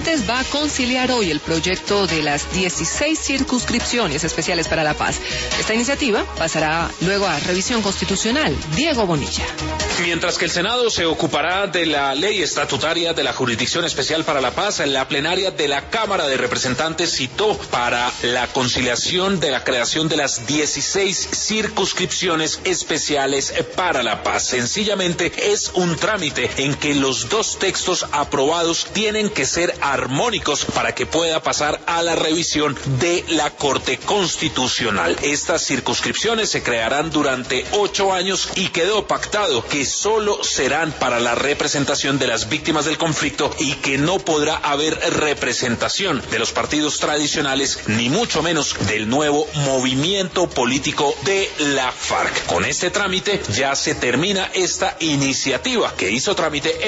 Representantes va a conciliar hoy el proyecto de las 16 circunscripciones especiales para la paz. Esta iniciativa pasará luego a revisión constitucional. Diego Bonilla. Mientras que el Senado se ocupará de la ley estatutaria de la Jurisdicción Especial para la Paz, la plenaria de la Cámara de Representantes citó para la conciliación de la creación de las 16 circunscripciones especiales para la paz. Sencillamente es un trámite en que los dos textos aprobados tienen que ser armónicos para que pueda pasar a la revisión de la Corte Constitucional. Estas circunscripciones se crearán durante 8 años y quedó pactado que solo serán para la representación de las víctimas del conflicto y que no podrá haber representación de los partidos tradicionales, ni mucho menos del nuevo movimiento político de la FARC. Con este trámite ya se termina esta iniciativa que hizo trámite